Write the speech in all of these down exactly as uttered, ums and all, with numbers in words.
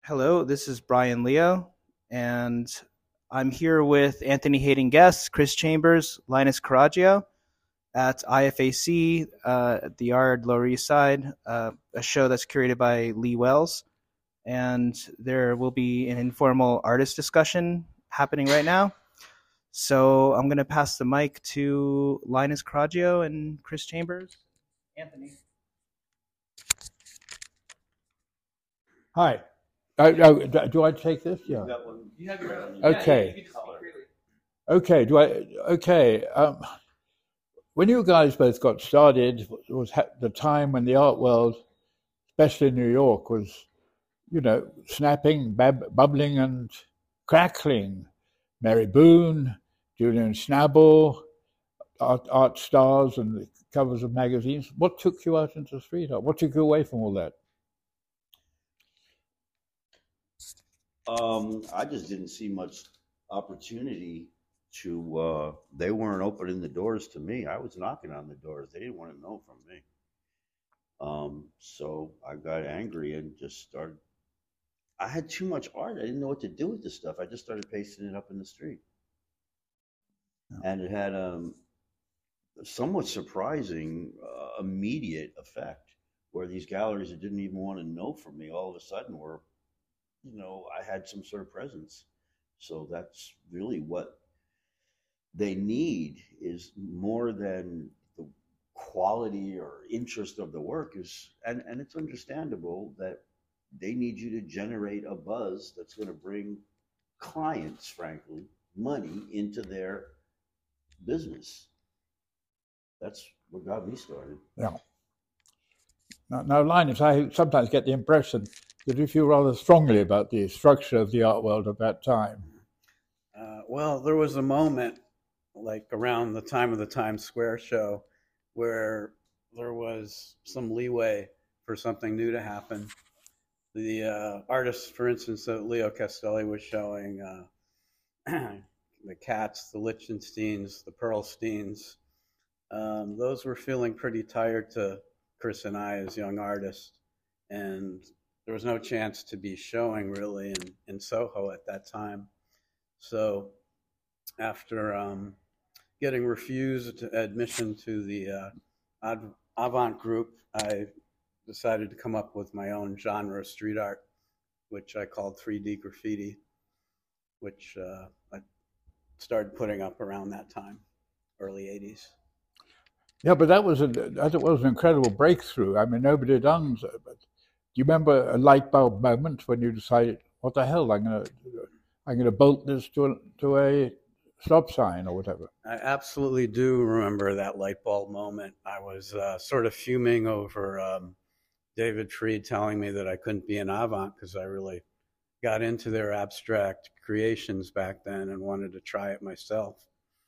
Hello, this is Brian Leo, and I'm here with Anthony Hayden Guest, Chris Chambers, Linus Caraggio at I F A C, uh, at the Yard, Lower East Side, uh, a show that's curated by Lee Wells. And there will be an informal artist discussion happening right now. So I'm going to pass the mic to Linus Caraggio and Chris Chambers. Anthony. Hi. Uh, oh, do do I take this? Yeah. You have your own. Okay. Yeah, you can speak freely. Okay. Do I? Okay. Um, when you guys both got started, was ha- the time when the art world, especially in New York, was, you know, snapping, bab- bubbling, and crackling. Mary Boone, Julian Schnabel, art, art stars, and the covers of magazines. What took you out into street art? What took you away from all that? Um, I just didn't see much opportunity to. Uh, they weren't opening the doors to me. I was knocking on the doors. They didn't want to know from me. Um, so I got angry and just started. I had too much art. I didn't know what to do with the stuff. I just started pasting it up in the street, and it had um, a somewhat surprising, uh, immediate effect. Where these galleries that didn't even want to know from me all of a sudden were, you know, I had some sort of presence. So that's really what they need, is more than the quality or interest of the work is, and, and it's understandable that they need you to generate a buzz that's going to bring clients, frankly, money into their business. That's what got me started. Yeah. Now, now, Linus, I sometimes get the impression that you feel rather strongly about the structure of the art world at that time. Uh, well, there was a moment, like around the time of the Times Square show, where there was some leeway for something new to happen. The uh, artists, for instance, that Leo Castelli was showing, uh, the Cats, the Lichtensteins, the Pearlsteins, um, those were feeling pretty tired to Chris and I as young artists. And there was no chance to be showing really in, in Soho at that time. So after um, getting refused admission to the uh, Ad- Avant group, I decided to come up with my own genre of street art, which I called three D graffiti, which uh, I started putting up around that time, early eighties. Yeah, but that was a that was an incredible breakthrough. I mean, nobody had done so. But do you remember a light bulb moment when you decided, "What the hell? I'm gonna I'm gonna bolt this to a, to a stop sign or whatever." I absolutely do remember that light bulb moment. I was uh, sort of fuming over um, David Fried telling me that I couldn't be an avant because I really got into their abstract creations back then and wanted to try it myself.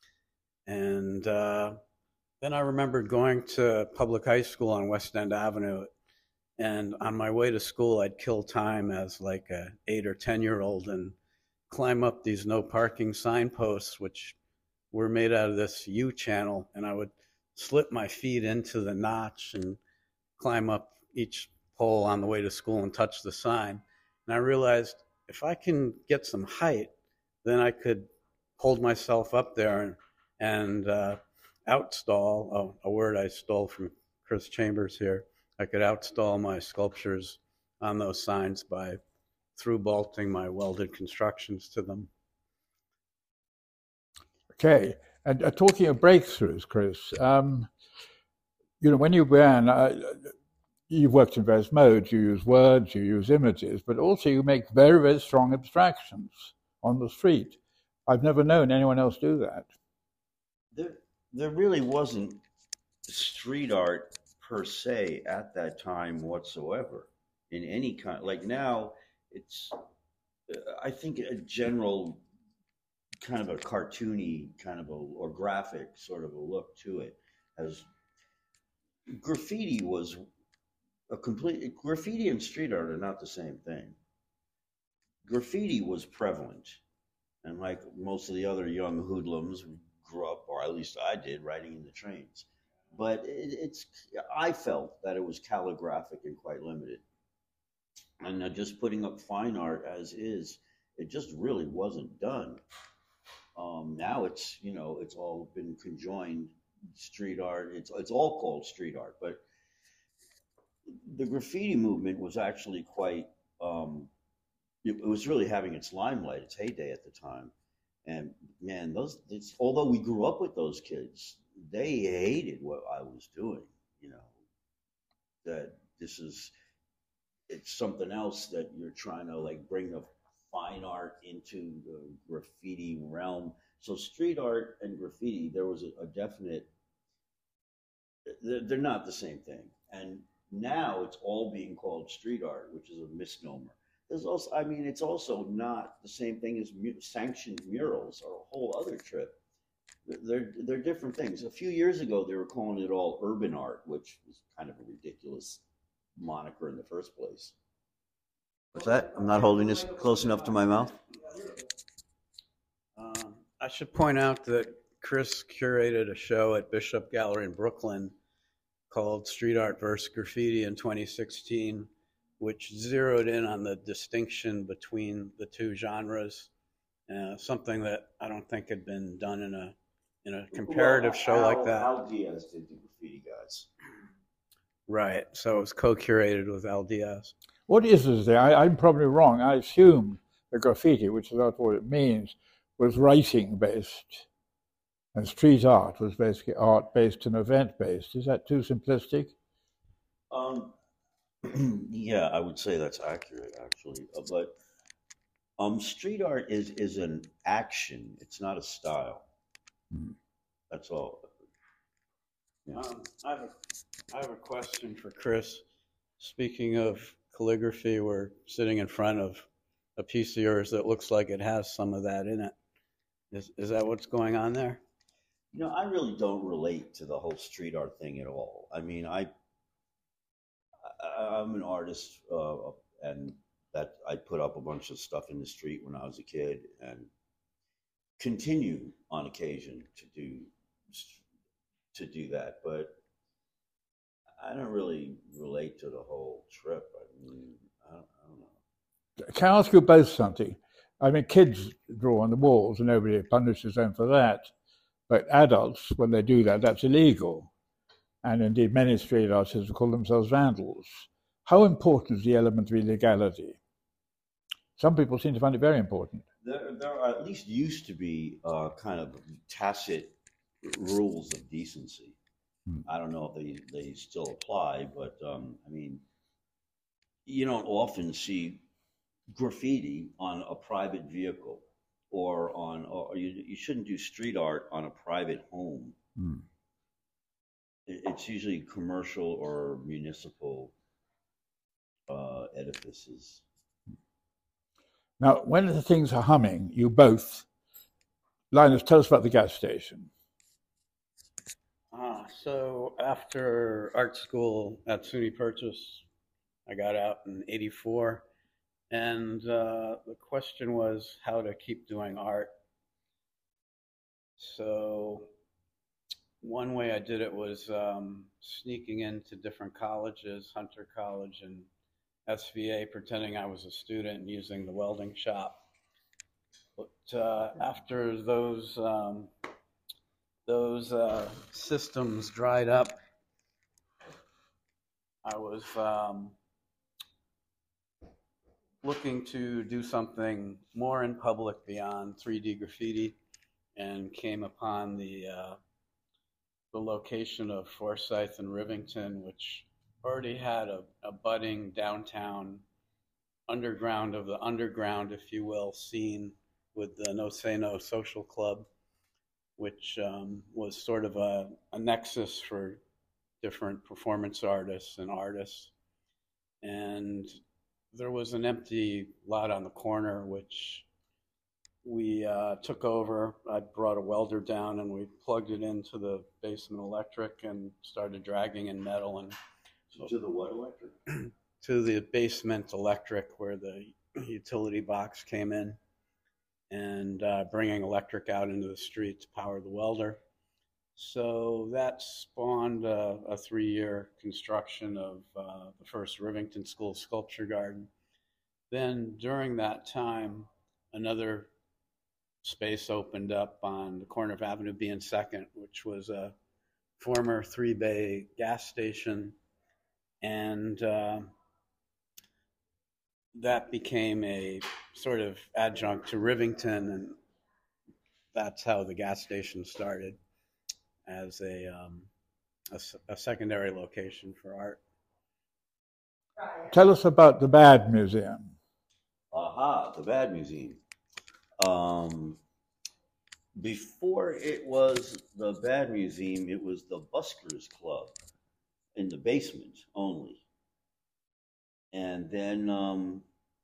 And uh, then I remembered going to public high school on West End Avenue. And on my way to school, I'd kill time as like a eight or ten year old and climb up these no parking signposts, which were made out of this U channel. And I would slip my feet into the notch and climb up each pole on the way to school and touch the sign. And I realized if I can get some height, then I could hold myself up there and, and uh, outstall, oh, a word I stole from Chris Chambers here. I could outstall my sculptures on those signs by through bolting my welded constructions to them. Okay, and uh, talking of breakthroughs, Chris, um, you know, when you began, uh, you've worked in various modes. You use words, you use images, but also you make very, very strong abstractions on the street. I've never known anyone else do that. There, there really wasn't street art per se at that time whatsoever in any kind. Like now, it's uh, I think a general kind of a cartoony kind of a or graphic sort of a look to it. As graffiti was a complete graffiti and street art are not the same thing. Graffiti was prevalent, and like most of the other young hoodlums, we grew up, or at least I did, riding in the trains. But it, it's I felt that it was calligraphic and quite limited. And uh, just putting up fine art as is, it just really wasn't done. Um, now it's, you know, it's all been conjoined street art. It's it's all called street art, but the graffiti movement was actually quite. Um, it, it was really having its limelight, its heyday at the time. And man, those it's, although we grew up with those kids, they hated what I was doing. You know, that this is it's something else that you're trying to like bring the fine art into the graffiti realm. So street art and graffiti, there was a, a definite. They're, they're not the same thing, and now it's all being called street art, which is a misnomer. There's also, I mean, it's also not the same thing as mu- sanctioned murals or a whole other trip. They're they're different things. A few years ago, they were calling it all urban art, which was kind of a ridiculous moniker in the first place. What's that? I'm not holding this close enough to my mouth. Um, I should point out that Chris curated a show at Bishop Gallery in Brooklyn called Street Art versus Graffiti in twenty sixteen, which zeroed in on the distinction between the two genres, uh, something that I don't think had been done in a in a comparative well, show Al, like that. Al Diaz did the graffiti guys. Right, so it was co-curated with Al Diaz. What is this thing? I, I'm probably wrong. I assumed the graffiti, which is not what it means, was writing based, and street art was basically art based and event based. Is that too simplistic? Um, yeah, I would say that's accurate, actually. Uh, but um, street art is is an action. It's not a style. Hmm. That's all. Yeah. Um, I have a, I have a question for Chris. Speaking of calligraphy, we're sitting in front of a piece of yours that looks like it has some of that in it. Is is that what's going on there? You know, I really don't relate to the whole street art thing at all. I mean, I, I I'm an artist, uh, and that I put up a bunch of stuff in the street when I was a kid, and continue on occasion to do to do that, but I don't really relate to the whole trip. I mean, I don't, I don't know. Can I ask you both something? I mean, kids draw on the walls and nobody punishes them for that. But adults, when they do that, that's illegal. And indeed, many street artists call themselves vandals. How important is the element of illegality? Some people seem to find it very important. There, there are at least used to be uh, kind of tacit rules of decency. Hmm. I don't know if they, they still apply, but um, I mean, you don't often see graffiti on a private vehicle or on, or you, you shouldn't do street art on a private home. Hmm. It, it's usually commercial or municipal uh, edifices. Now, when the things are humming, you both, Linus, tell us about the gas station. Ah, so after art school at SUNY Purchase, I got out in eighty-four, and uh, the question was how to keep doing art. So one way I did it was um, sneaking into different colleges, Hunter College and S V A, pretending I was a student and using the welding shop. But uh, after those um, those uh, systems dried up, I was um, looking to do something more in public beyond three D graffiti, and came upon the uh, the location of Forsyth and Rivington, which already had a, a budding downtown underground of the underground, if you will, scene with the No Say No Social Club, which um, was sort of a, a nexus for different performance artists and artists. And there was an empty lot on the corner, which we uh, took over. I brought a welder down and we plugged it into the basement electric and started dragging in metal and to the what electric? To the basement electric, where the utility box came in, and uh, bringing electric out into the street to power the welder. So that spawned a, a three-year construction of uh, the first Rivington School Sculpture Garden, then during that time, another space opened up on the corner of Avenue B and Second, which was a former three bay gas station. And uh, that became a sort of adjunct to Rivington, and that's how the gas station started, as a, um, a, a secondary location for art. Tell us about the Bad Museum. Aha, the Bad Museum. Um, before it was the Bad Museum, it was the Buskers Club in the basement only. And then um,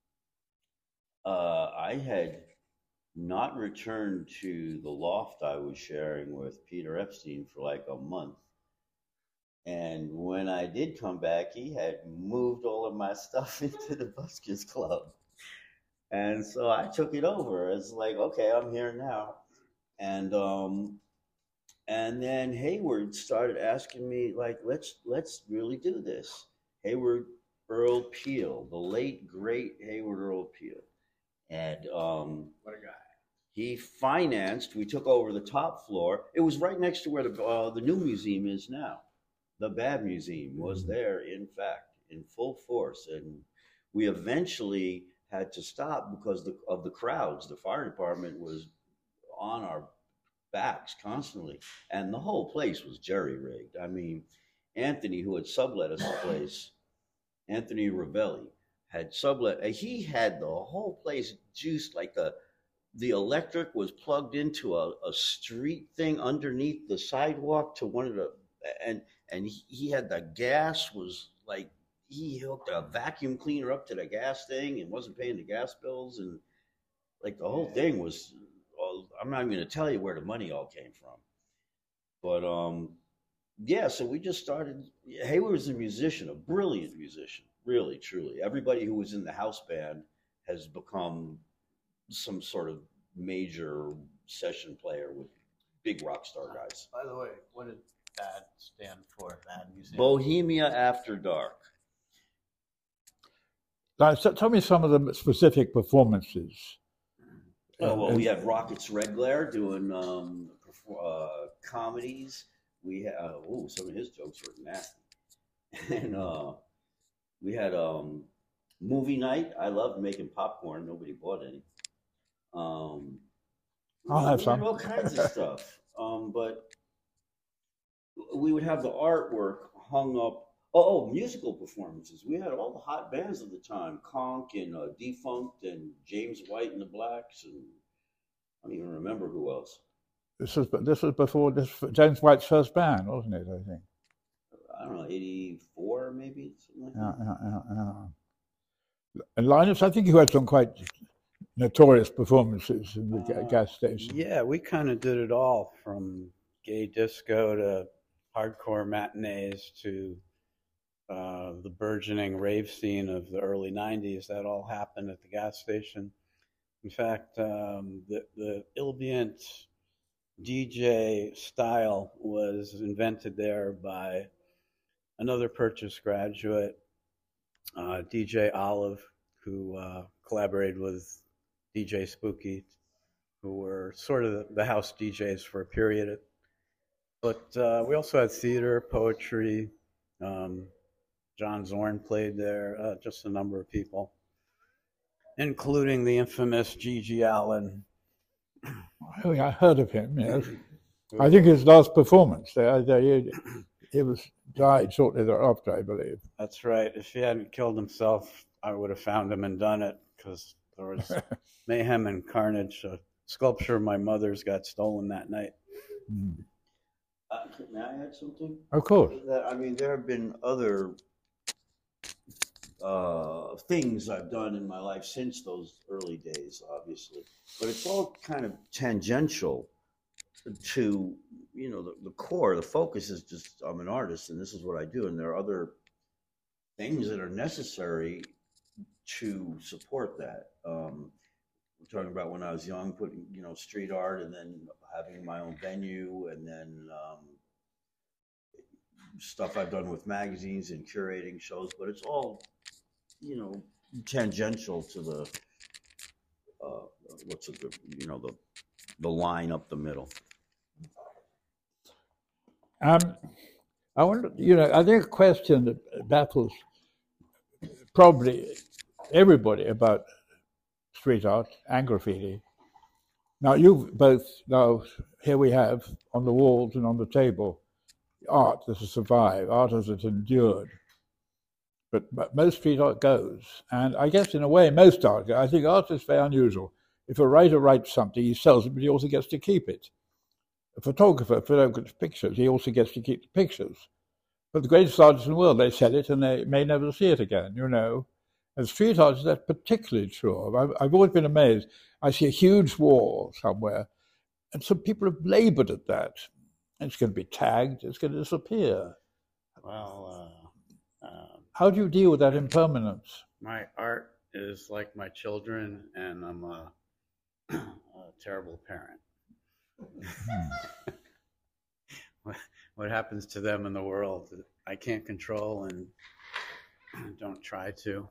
uh, I had not returned to the loft I was sharing with Peter Epstein for like a month. And when I did come back, he had moved all of my stuff into the Buskers Club. And so I took it over. It's like, okay, I'm here now. And um, and then Hayward started asking me, like, let's let's really do this. Hayward Earl Peel, the late, great Hayward Earl Peel. And um, what a guy. He financed, we took over the top floor. It was right next to where the uh, the new museum is now. The Bad Museum was there, in fact, in full force. And we eventually had to stop because the, of the crowds. The fire department was on our backs constantly. And the whole place was jerry-rigged. I mean, Anthony, who had sublet us the place, Anthony Ravelli, had sublet. He had the whole place juiced, like the the electric was plugged into a, a street thing underneath the sidewalk to one of the, and and he, he had the gas was like, he hooked a vacuum cleaner up to the gas thing and wasn't paying the gas bills, and like the whole thing was, well, I'm not even going to tell you where the money all came from. But um, yeah, so we just started. Hayward was a musician, a brilliant musician, really, truly. Everybody who was in the house band has become some sort of major session player with big rock star guys. By the way, what did BAD stand for? BAD Museum. Bohemia After Dark. Now, so tell me some of the specific performances. Oh, well, we had Rockets Red Glare doing um, uh, comedies. We had, uh, oh, some of his jokes were nasty. And uh, we had um, movie night. I loved making popcorn. Nobody bought any. Um, I'll have some. All kinds of stuff. Um, but we would have the artwork hung up. Oh, oh, musical performances. We had all the hot bands of the time, Conk and uh, Defunct and James White and the Blacks, and I don't even remember who else. This was this was before this James White's first band, wasn't it? I think. I don't know, eighty-four maybe, something like Yeah, that. yeah, yeah, yeah. And Linus, I think you had some quite notorious performances in the Uh, gas station. Yeah, we kind of did it all, from gay disco to hardcore matinees to uh, the burgeoning rave scene of the early nineties. That all happened at the gas station. In fact, um, the, the ambient D J style was invented there by another Purchase graduate, uh, D J Olive, who uh, collaborated with D J Spooky, who were sort of the, the house D Js for a period. But uh, we also had theater, poetry. Um, John Zorn played there, uh, just a number of people, including the infamous Gigi Allen. Oh, yeah, I heard of him. Yes, I think his last performance there, he, he was died shortly thereafter, I believe. That's right. If he hadn't killed himself, I would have found him and done it, because there was mayhem and carnage. A sculpture of my mother's got stolen that night. Mm. Uh, may I add something? Of course. That, I mean, there have been other uh, things I've done in my life since those early days, obviously, but it's all kind of tangential to, you know, the, the core. The focus is just, I'm an artist and this is what I do, and there are other things that are necessary to support that. Um, we're talking about when I was young, putting, you know, street art, and then having my own venue, and then um, stuff I've done with magazines and curating shows, but it's all, you know, tangential to the uh, what's it, the, you know, the the line up the middle. Um, I wonder, you know, I think a question that baffles probably everybody about street art and graffiti. Now, you both, now, here we have on the walls and on the table, art that has survived, art as it's endured. But, but most street art goes. And I guess in a way, most art, I think art is very unusual. If a writer writes something, he sells it, but he also gets to keep it. A photographer photographs pictures, he also gets to keep the pictures. But the greatest artists in the world, they sell it and they may never see it again, you know. And street art is that particularly true of. I've, I've always been amazed. I see a huge wall somewhere, and some people have labored at that. It's going to be tagged, it's going to disappear. Well, uh, uh, how do you deal with that impermanence? My art is like my children, and I'm a, a terrible parent. what, what happens to them in the world, I can't control and don't try to.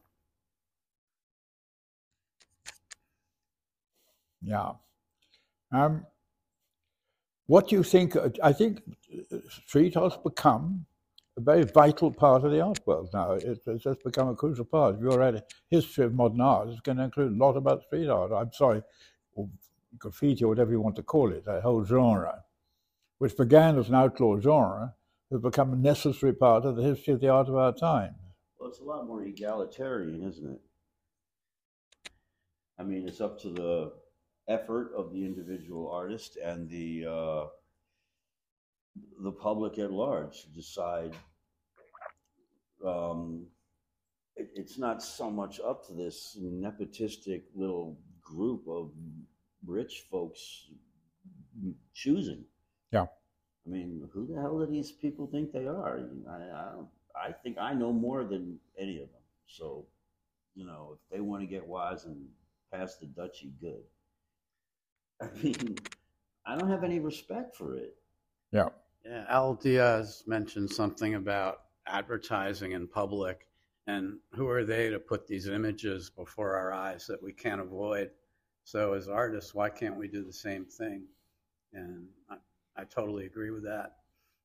Yeah. Um, what do you think? I think street art's become a very vital part of the art world now. It, it's just become a crucial part. If you read a history of modern art, it's going to include a lot about street art. I'm sorry, or graffiti or whatever you want to call it, that whole genre, which began as an outlaw genre, has become a necessary part of the history of the art of our time. Well, it's a lot more egalitarian, isn't it? I mean, it's up to the effort of the individual artist and the uh, the public at large to decide. Um, it, it's not so much up to this nepotistic little group of rich folks choosing. Yeah. I mean, who the hell do these people think they are? I, I don't. I think I know more than any of them. So, you know, if they want to get wise and pass the Dutchie, good. I mean, I don't have any respect for it. Yeah. Yeah. Al Diaz mentioned something about advertising in public, and who are they to put these images before our eyes that we can't avoid? So as artists, why can't we do the same thing? And I, I totally agree with that.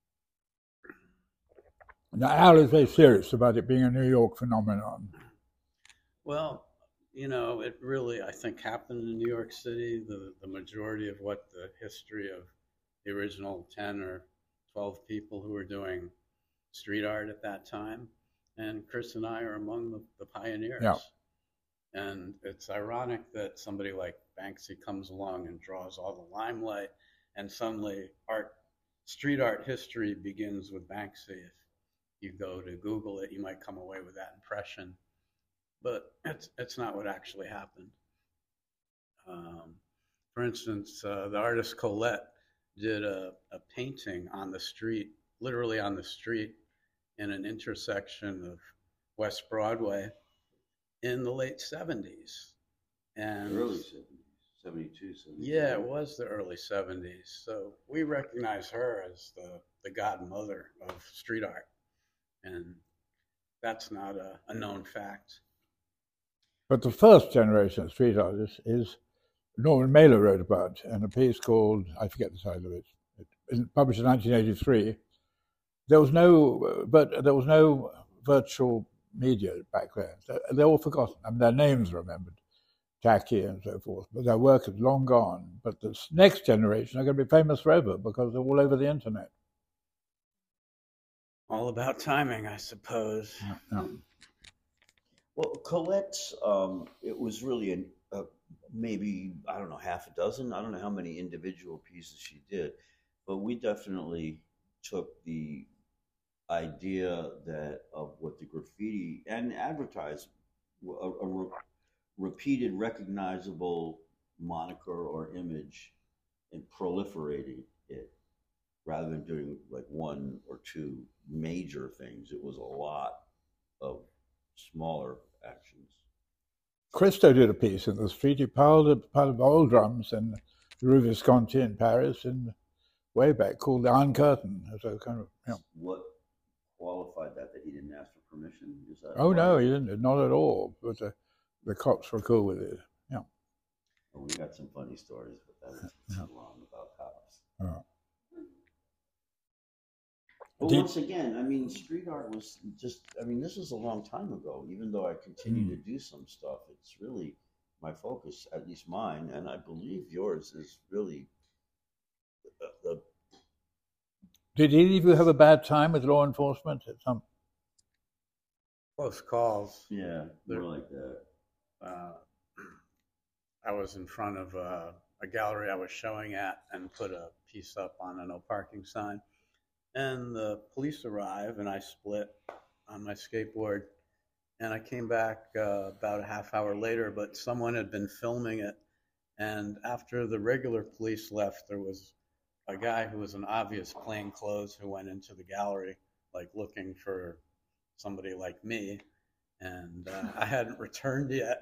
Now, Al is very serious about it being a New York phenomenon. Well, you know, it really, I think, happened in New York City. The, the majority of what the history of the original ten or twelve people who were doing street art at that time. And Chris and I are among the, the pioneers. Yeah. And it's ironic that somebody like Banksy comes along and draws all the limelight, and suddenly art, street art history begins with Banksy. If you go to Google it, you might come away with that impression. But it's, it's not what actually happened. Um, for instance, uh, the artist Colette did a, a painting on the street, literally on the street, in an intersection of West Broadway in the late seventies. And early seventies, seventy-two, seventy-three. Yeah, it was the early seventies. So we recognize her as the, the godmother of street art. And that's not a, a known fact. But the first generation of street artists is Norman Mailer wrote about in a piece called, I forget the title of it, it published in nineteen eighty-three. There was no, but there was no virtual media back then. They're all forgotten. I mean, their names are remembered, Jackie and so forth, but their work is long gone. But this next generation are going to be famous forever because they're all over the internet. All about timing, I suppose. Yeah, yeah. Well, Colette's, um, it was really an, uh, maybe, I don't know, half a dozen. I don't know how many individual pieces she did, but we definitely took the idea that of what the graffiti and advertised, a, a re- repeated recognizable moniker or image, and proliferating it rather than doing like one or two major things. It was a lot of smaller actions. Christo did a piece in the street. He piled a pile of oil drums in the Rue Visconti in Paris in way back called the Iron Curtain. So kind of, you know. What qualified that, that he didn't ask for permission? Is that Oh why? no, he didn't. Not at all. But uh, the cops were cool with it. Yeah. Well, we got some funny stories, but that was too Yeah. long about cops. Uh, But Did- once again, I mean, street art was just, I mean, this was a long time ago. Even though I continue Mm. to do some stuff, it's really my focus, at least mine, and I believe yours is really the, the Did either of you have a bad time with law enforcement at some? Close calls. yeah, There- more like that. Uh, I was in front of a, a gallery I was showing at and put a piece up on a no parking sign. And the police arrive and I split on my skateboard. And I came back uh, about a half hour later, but someone had been filming it. And after the regular police left, there was a guy who was an obvious plainclothes who went into the gallery, like looking for somebody like me. And uh, I hadn't returned yet.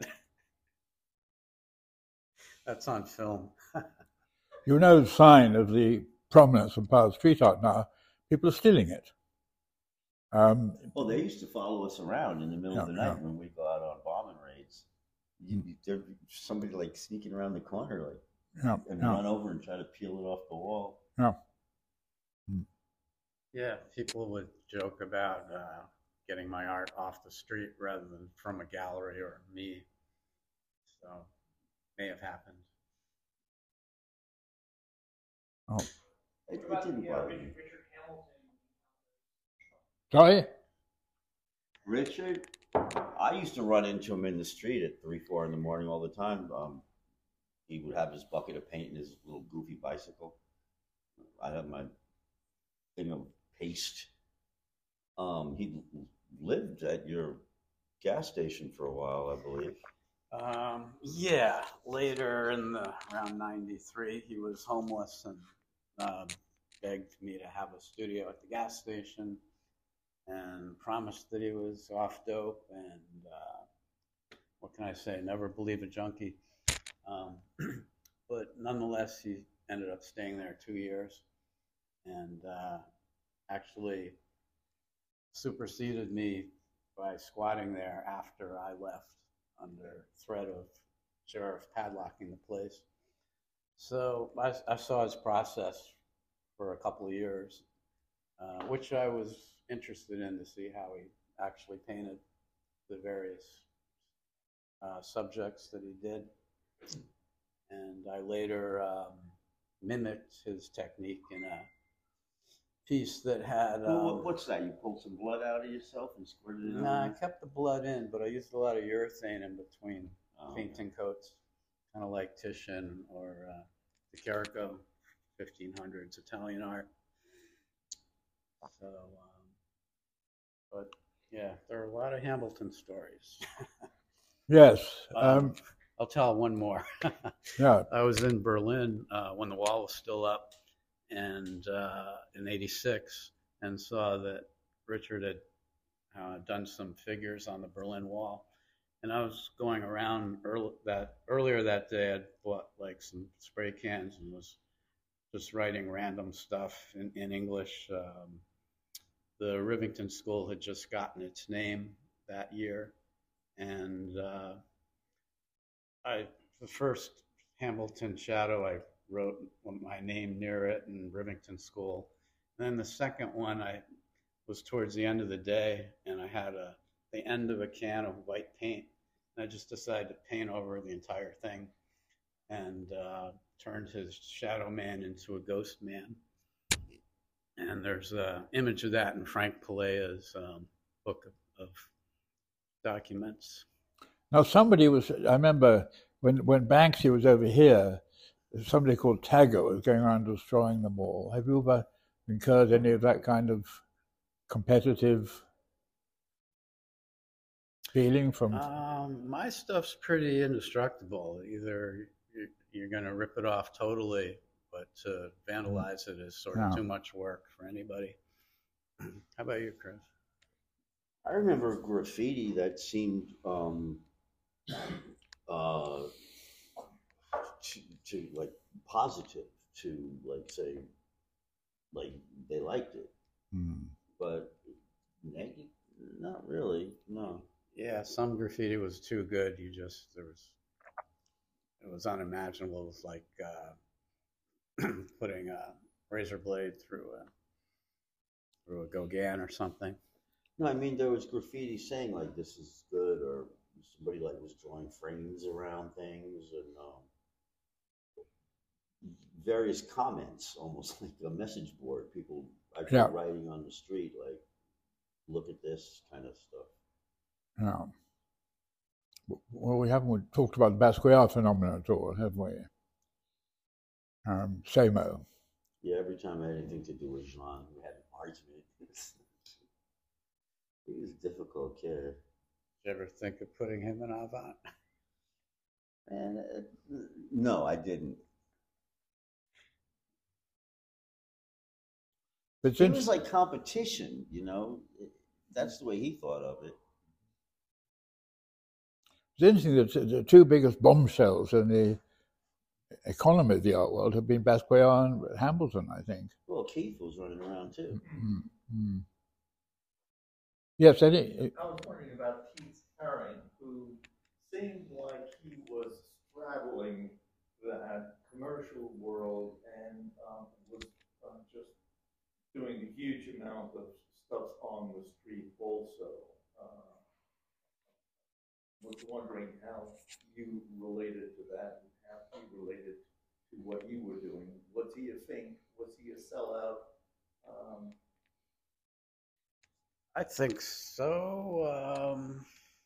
That's on film. You know the sign of the prominence of power street art now. People are stealing it. Um, Well, they used to follow us around in the middle of the Yeah, night yeah. when we go out on bombing raids. You, you, there'd be somebody like sneaking around the corner, like, yeah, and yeah, run over and try to peel it off the wall. yeah. Yeah, people would joke about uh, getting my art off the street rather than from a gallery or me. So, may have happened. Oh, It, it didn't bother me. sorry. Richard, I used to run into him in the street at three, four in the morning all the time. Um, he would have his bucket of paint and his little goofy bicycle. I have my thing of paste. Um, he lived at your gas station for a while, I believe. Um, yeah, later in the around ninety-three, he was homeless and um, begged me to have a studio at the gas station and promised that he was off dope. And uh, what can I say? Never believe a junkie. Um, but nonetheless, he ended up staying there two years and uh, actually superseded me by squatting there after I left under threat of sheriff padlocking the place. So I, I saw his process for a couple of years, uh, which I was interested in to see how he actually painted the various uh, subjects that he did. And I later um, mimicked his technique in a piece that had. Well, Um, what, what's that? You pulled some blood out of yourself and squirted it no, I on? kept the blood in, but I used a lot of urethane in between Oh, painting coats, kind of like Titian or uh, the Carrico fifteen hundreds Italian art. So, um, but yeah, there are a lot of Hamilton stories. Yes. Um, Um, I'll tell one more. yeah. I was in Berlin uh, when the wall was still up, and uh, in eighty-six, and saw that Richard had uh, done some figures on the Berlin Wall. And I was going around early, that earlier that day. I'd bought like some spray cans and was just writing random stuff in, in English. Um, the Rivington School had just gotten its name that year, and uh, I the first Hamilton shadow I wrote my name near it in Rivington School. And then the second one I was towards the end of the day, and I had a the end of a can of white paint. And I just decided to paint over the entire thing and uh, turned his shadow man into a ghost man. And there's an image of that in Frank Palaea's um, book of, of documents. Now, somebody was, I remember when, when Banksy was over here, somebody called Tagger was going around destroying them all. Have you ever incurred any of that kind of competitive feeling from? Um, my stuff's pretty indestructible. Either you're, you're going to rip it off totally, but to vandalize it is sort of Yeah. too much work for anybody. How about you, Chris? I remember graffiti that seemed um, uh, to, to like positive to like say like they liked it, Hmm. but negative, not really. No. Yeah, Yeah, some graffiti was too good. You just, there was, it was unimaginable. It was like uh, putting a razor blade through a, through a Gauguin or something. No, I mean, there was graffiti saying like this is good, or somebody like was drawing frames around things, and um, various comments, almost like a message board. People actually Yeah. writing on the street, like, look at this kind of stuff. Yeah. Well, we haven't talked about the Basquiat phenomenon at all, have we? Um, Samo. Yeah, every time I had anything to do with Jean, we had an argument. He was a difficult kid. Did you ever think of putting him in Avant? And uh, no, I didn't. But It since, was like competition, you know. It, that's the way he thought of it. it's interesting that the two biggest bombshells in the economy of the art world have been Basquiat and Hambleton, I think. Well, Keith was running around too. Mm-hmm. Yes, I think. I was wondering about Keith Haring, who seemed like he was straddling that commercial world and um, was uh, just doing a huge amount of stuff on the street also. Uh, was wondering how you related to that and how he related to what you were doing. Was he a fink? Was he a sellout? Um, I think so. Um...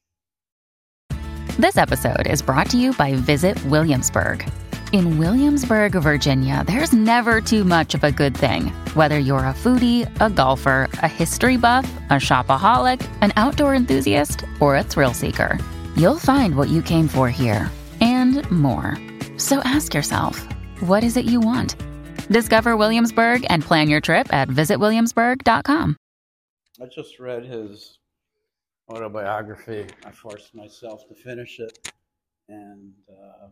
This episode is brought to you by Visit Williamsburg. In Williamsburg, Virginia, there's never too much of a good thing. Whether you're a foodie, a golfer, a history buff, a shopaholic, an outdoor enthusiast, or a thrill seeker, you'll find what you came for here and more. So ask yourself, what is it you want? Discover Williamsburg and plan your trip at visit williamsburg dot com. I just read his autobiography. I forced myself to finish it. And, uh,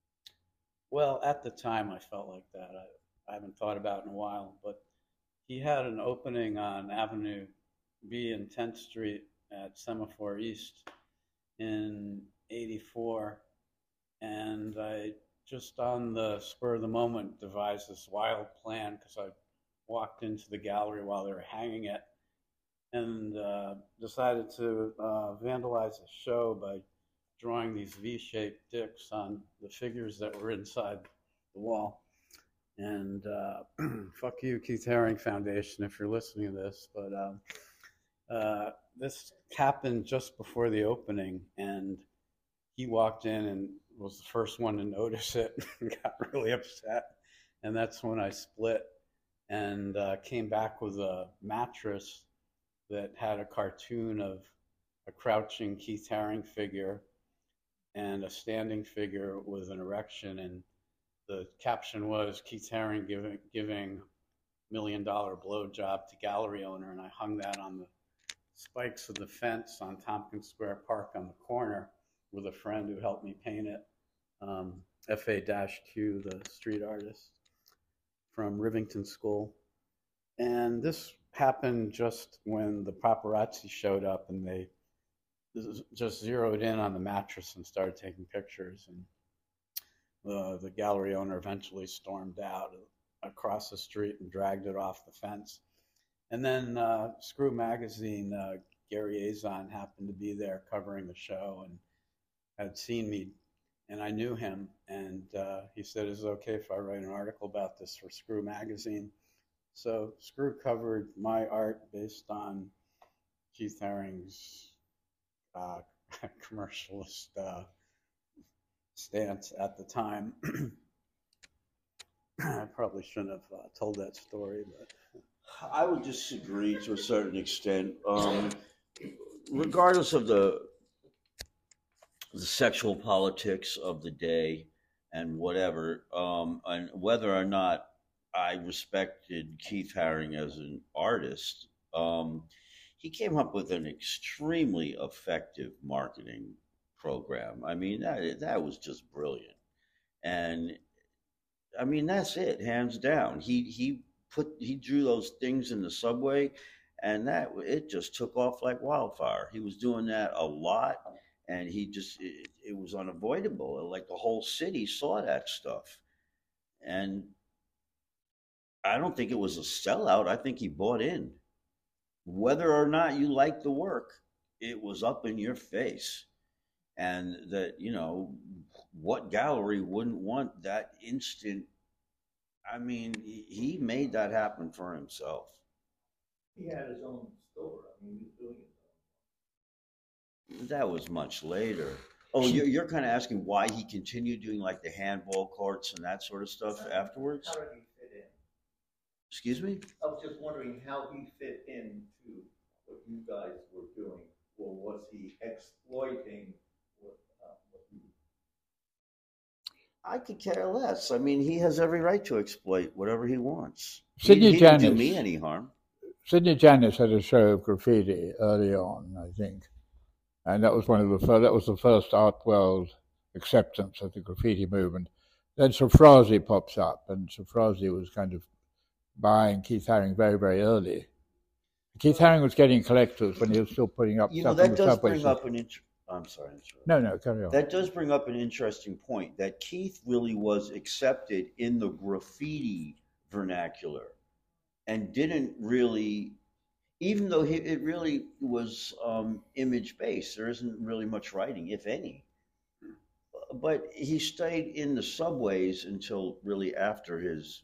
well, at the time I felt like that. I, I haven't thought about it in a while, but he had an opening on Avenue B and tenth Street at Semaphore East in eighty-four. And I just on the spur of the moment devised this wild plan because I walked into the gallery while they were hanging it and uh, decided to uh, vandalize the show by drawing these V-shaped dicks on the figures that were inside the wall. And uh, fuck you, Keith Haring Foundation, if you're listening to this. But um, uh, this happened just before the opening, and he walked in and was the first one to notice it and got really upset. And that's when I split and uh, came back with a mattress that had a cartoon of a crouching Keith Haring figure and a standing figure with an erection. And the caption was Keith Haring giving giving million dollar blowjob to gallery owner. And I hung that on the spikes of the fence on Tompkins Square Park on the corner with a friend who helped me paint it, um, F A Q, the street artist from Rivington School. And this happened just when the paparazzi showed up and they just zeroed in on the mattress and started taking pictures. And the, the gallery owner eventually stormed out across the street and dragged it off the fence. And then uh, Screw Magazine, uh, Gary Azon happened to be there covering the show and had seen me, and I knew him. And uh, he said, is it okay if I write an article about this for Screw Magazine? So Screw covered my art based on Keith Haring's uh, commercialist uh, stance at the time. I probably shouldn't have uh, told that story, but I would disagree to a certain extent. Um, regardless of the the sexual politics of the day and whatever, um, and whether or not I respected Keith Haring as an artist, um, he came up with an extremely effective marketing program. I mean, that that was just brilliant. And I mean, that's it, hands down. He he put he drew those things in the subway, and that it just took off like wildfire. He was doing that a lot, and he just it, it was unavoidable. Like the whole city saw that stuff, and I don't think it was a sellout. I think he bought in. Whether or not you like the work, it was up in your face. And that, you know, what gallery wouldn't want that instant? I mean, he he made that happen for himself. He had his own store. I mean, he was doing it. That was much later. Oh, you're, you're kind of asking why he continued doing like the handball courts and that sort of stuff afterwards? How did he fit in? Excuse me? I was just wondering how he fit into what you guys were doing, or was he exploiting what, uh, what you? I could care less. I mean, he has every right to exploit whatever he wants. Sidney he, he didn't do Janis. me any harm. Sidney Janis had a show of graffiti early on, I think, and that was one of the first, that was the first art world acceptance of the graffiti movement. Then Sofrazi pops up, and Sofrazi was kind of buying Keith Haring very, very early. Keith Haring was getting collectors when he was still putting up You know, stuff on that the does subway bring system. up an int- I'm sorry. I'm sorry. No, no, carry on. That does bring up an interesting point, that Keith really was accepted in the graffiti vernacular and didn't really, even though he, it really was um, image-based, there isn't really much writing, if any. But he stayed in the subways until really after his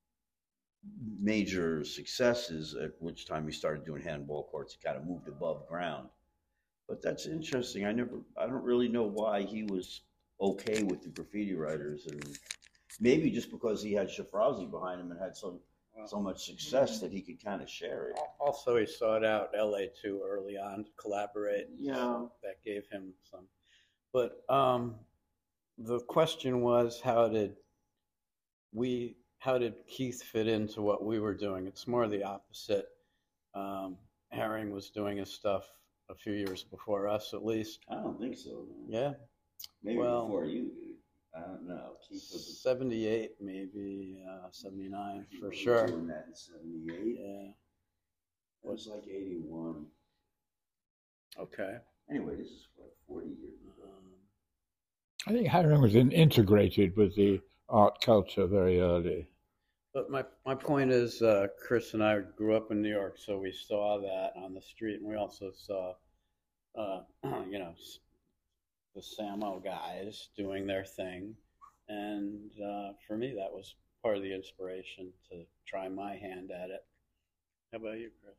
major successes, at which time he started doing handball courts. He kind of moved above ground. But that's interesting. I never, I don't really know why he was okay with the graffiti writers, and maybe just because he had Shafrazi behind him and had so so much success that he could kind of share it. Also, he sought out L A too early on to collaborate. Yeah. So that gave him some. But um, the question was, how did we? How did Keith fit into what we were doing? It's more the opposite. Um, Haring was doing his stuff a few years before us, at least. I don't think so. No. Yeah. Maybe well, before you. I don't know. Keith was seventy-eight, maybe uh, seventy-nine he for was sure. doing that in seventy-eight. Yeah. It was like eighty-one. Okay. Anyway, this is what, forty years ago. Um, I think Haring was in, integrated with the art culture very early. But my, my point is, uh, Chris and I grew up in New York, so we saw that on the street, and we also saw, uh, you know, the Samo guys doing their thing. And uh, for me, that was part of the inspiration to try my hand at it. How about you, Chris?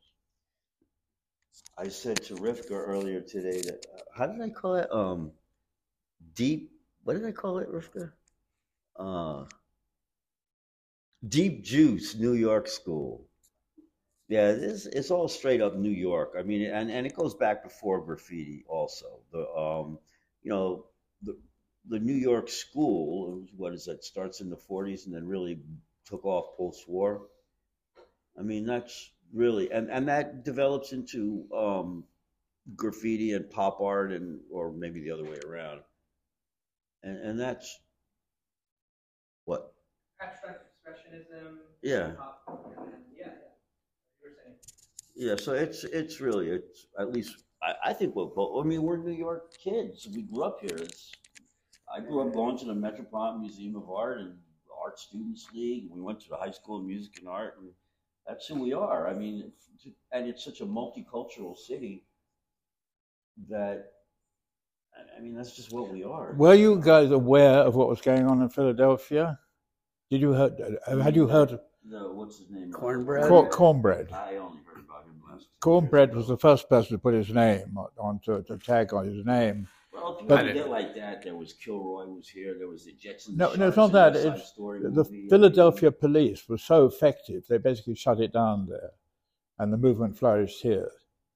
I said to Rivka earlier today that, uh, how did I call it? Um, deep, what did I call it, Rivka? Uh, Deep Juice New York School. Yeah, this it's all straight up New York. I mean, and, and it goes back before graffiti also. The um, you know, the the New York school, what is that, starts in the forties and then really took off post-war. I mean, that's really, and, and that develops into um, graffiti and pop art, and or maybe the other way around. And and that's what? Abstract expressionism. Yeah. Pop, and yeah, yeah. You were saying. Yeah, so it's it's really it's at least I, I think we're both. I mean, we're New York kids. We grew up here. It's I grew up going to the Metropolitan Museum of Art and Art Students League. We went to the High School of Music and Art, and that's who we are. I mean, and it's such a multicultural city that I mean that's just what we are. Were you guys aware of what was going on in Philadelphia? Did you heard? Had you heard? The what's his name? Cornbread? Cor- Cornbread. I only heard about him last. Cornbread was the first person to put his name onto the tag on his name. Well, if you But- want to get like that, there was Kilroy was here. There was the Jetsons. No, the no, it's Sharks, not the that. West Side It's Story the movie. Philadelphia police was so effective they basically shut it down there, and the movement flourished here.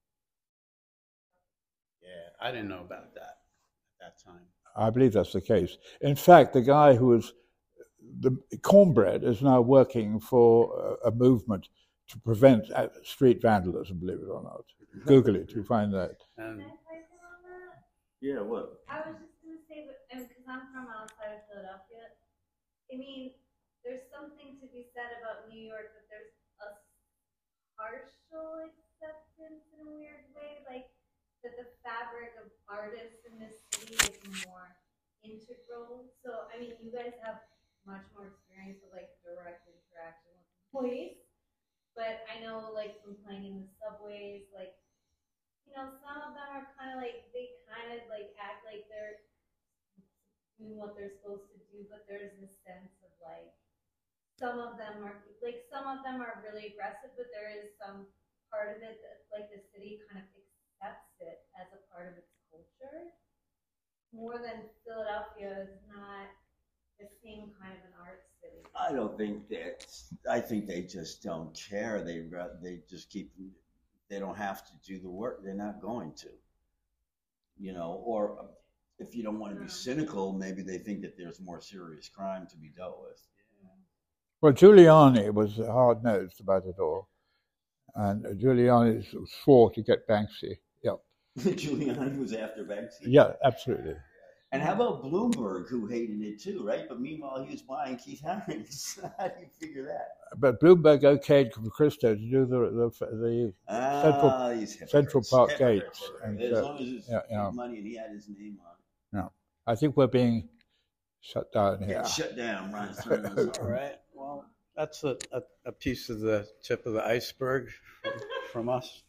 Yeah, I didn't know about that at that time. I believe that's the case. In fact, the guy who was the Cornbread is now working for a, a movement to prevent uh, street vandalism. Believe it or not, Google it to find that. And Can I play some on that? Yeah, what? I was just gonna say, but because I'm from outside of Philadelphia, I mean, there's something to be said about New York, that there's a partial acceptance in a weird way, like that the fabric of artists in this city is more integral. So, I mean, you guys have much more experience with like direct interaction with employees, but I know like from playing in the subways, like, you know, some of them are kind of like, they kind of like act like they're doing what they're supposed to do, but there's this sense of like, some of them are like, some of them are really aggressive, but there is some part of it that like the city kind of accepts it as a part of its culture. More than Philadelphia is not the same kind of an art city. I don't think that. I think they just don't care. They they just keep. They don't have to do the work. They're not going to. You know, or if you don't want to be cynical, maybe they think that there's more serious crime to be dealt with. Yeah. Well, Giuliani was hard-nosed about it all, and Giuliani swore to get Banksy. Yeah. Giuliani was after Banksy? Yeah, absolutely. And how about Bloomberg, who hated it too, right? But meanwhile, he was buying Keith Haring's. How do you figure that? But Bloomberg okayed Christo to do the the, the ah, Central, Central Park hypocrites. gates. And, as uh, long as it's yeah, yeah. money and he had his name on it. Yeah. I think we're being shut down here. Yeah, shut down, Ron. All right. Well, that's a, a, a piece of the tip of the iceberg from, from us.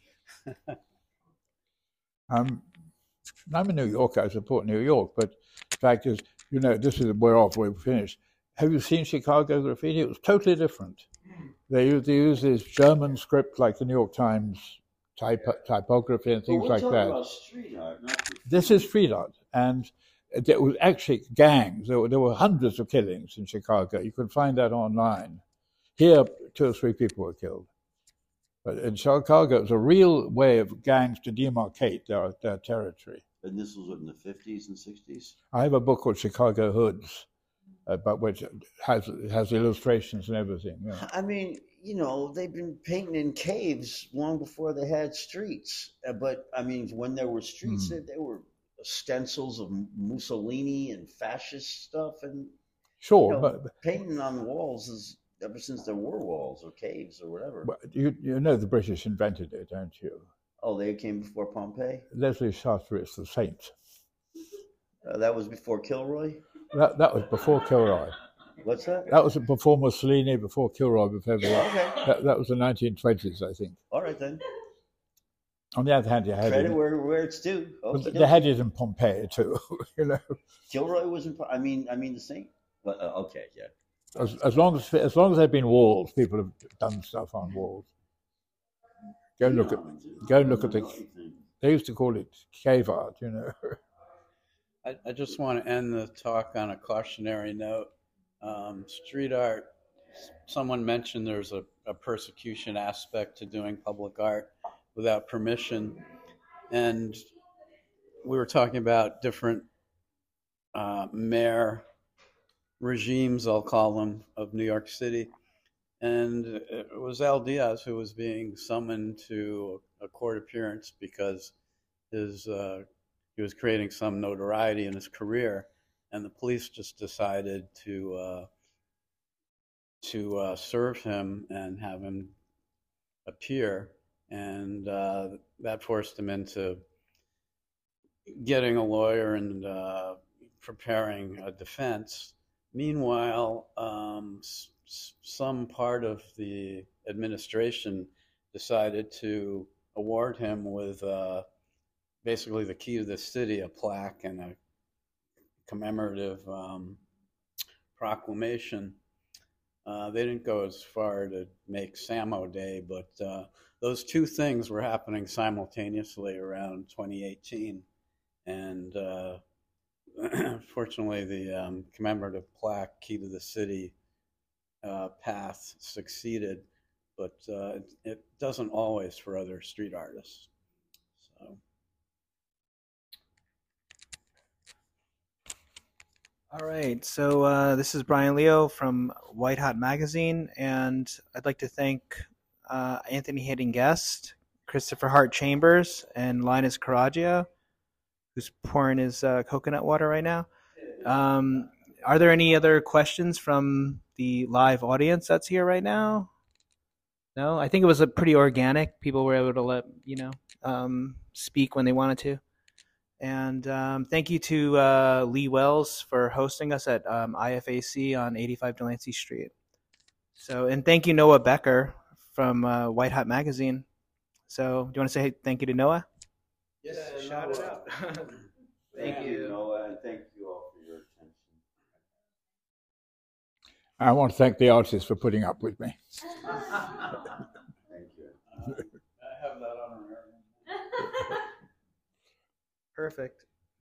um, I'm a New Yorker. I support New York, but the fact is, you know, this is we're off. We're finished. Have you seen Chicago graffiti? It was totally different. They use, they use this German script like the New York Times type, typography and things we're like talking that. About street art, not this is street art, and there was actually gangs. There were, there were hundreds of killings in Chicago. You can find that online. Here, two or three people were killed. But in Chicago, it was a real way of gangs to demarcate their, their territory. And this was what, in the fifties and sixties? I have a book called Chicago Hoods, uh, but which has has illustrations and everything. You know. I mean, you know, they've been painting in caves long before they had streets. Uh, but, I mean, when there were streets, mm. they, they were stencils of Mussolini and fascist stuff. And sure, you know, but painting on walls is ever since there were walls or caves or whatever. But you you know the British invented it, don't you? Oh, they came before Pompeii? Leslie Charteris, the saint. Uh, that was before Kilroy? That that was before Kilroy. What's that? That was before Mussolini, before Kilroy, before everyone. Okay. That, that was the nineteen twenties, I think. All right, then. On the other hand, you had credit it, where, where it's due. But they had it in Pompeii too, you know. Kilroy was in. I mean, I mean the saint. But uh, okay, yeah. As, as long as as long as they've been walls, people have done stuff on walls. Go and look at go and look at the. They used to call it cave art, you know. I, I just want to end the talk on a cautionary note. Um, street art. Someone mentioned there's a, a persecution aspect to doing public art without permission, and we were talking about different uh, mayor regimes, I'll call them, of New York City. And it was Al Diaz who was being summoned to a court appearance because his uh, he was creating some notoriety in his career, and the police just decided to uh, to uh, serve him and have him appear, and uh, that forced him into getting a lawyer and uh, preparing a defense. Meanwhile, um, s- some part of the administration decided to award him with uh, basically the key to the city, a plaque and a commemorative um, proclamation. Uh, they didn't go as far to make Samo Day, but uh, those two things were happening simultaneously around twenty eighteen. And uh, fortunately, the um, commemorative plaque, Key to the City uh, path succeeded, but uh, it, it doesn't always for other street artists. So. All right, so uh, this is Brian Leo from White Hot Magazine, and I'd like to thank uh, Anthony Hayden Guest, Christopher Hart Chambers, and Linus Caraggio, who's pouring his uh, coconut water right now. Um, are there any other questions from the live audience that's here right now? No, I think it was a pretty organic. People were able to let you know um, speak when they wanted to. And um, thank you to uh, Lee Wells for hosting us at um, I F A C on eighty-five Delancey Street. So, and thank you Noah Becker from uh, White Hot Magazine. So, do you want to say thank you to Noah? Yes, Yeah, shout it out. Thank, Thank you, you. Noah, and thank you all for your attention. I want to thank the artists for putting up with me. Thank you. I have that on our Perfect.